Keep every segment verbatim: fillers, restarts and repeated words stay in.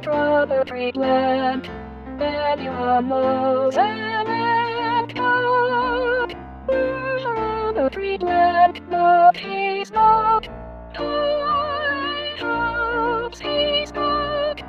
brother treatment. Many animals and mankind. The treatment, but he's not. I hopes he's not.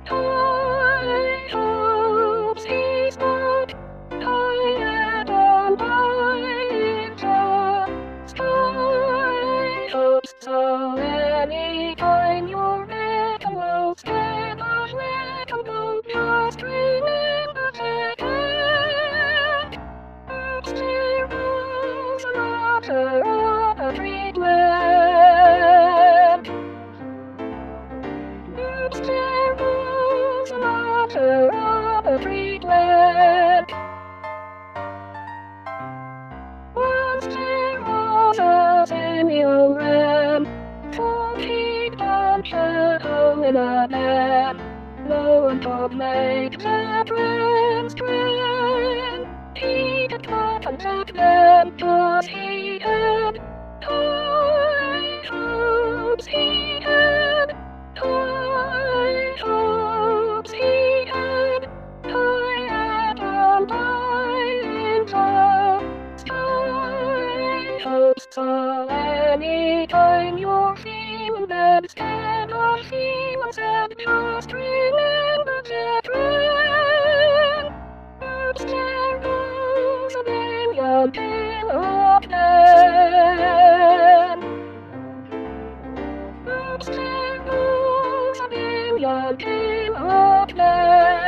I hopes he's not. I and I just. I hopes so. Anytime you're making loads, get a little boat, just remember that it. Oops, there was a matter of a treatment. Oops, there was a matter of a treatment. Once there was a simulator, told he'd punch a hole in a man. No one could make the transplant. He did not contact them, cause he had high hopes. He had high hopes. He had high and undying sky hopes. So anytime you're feeling bad, instead of feeling sad, just remember that rain. Oops, there goes a million pillow plan. Oops, there goes a million pillow plan.